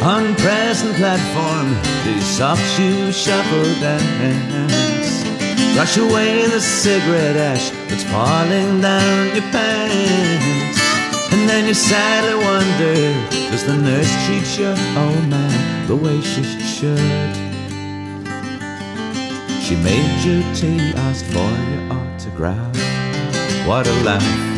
On present platform, these soft shoes shuffle dance. Brush away the cigarette ash that's falling down your pants. And then you sadly wonder, does the nurse treat your old man the way she should? She made you tea, asked for your autograph. What a laugh.